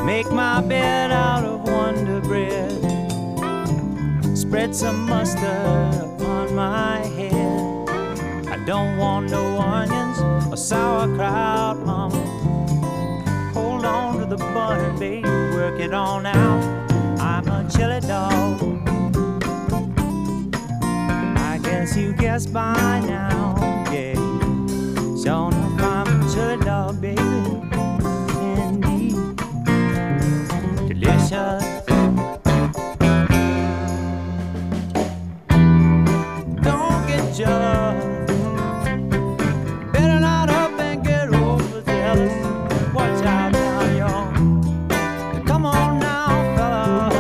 Make my bed out of Wonder Bread. Spread some mustard upon my head. I don't want no onions or sauerkraut, mama. Hold on to the bun, baby, work it on out. I'm a chili dog. I guess you guessed by now, yeah. Sure enough, I'm a chili dog, baby. Indeed, delicious. Don't get jealous. Better not up and get overzealous. Watch out now, y'all. Come on now, fella.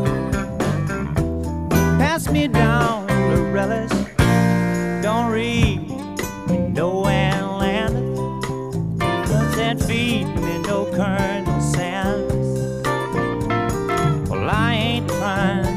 Pass me down the relish. Don't read me no Atlanta. Doesn't feed me no Colonel Sanders. Well, I ain't trying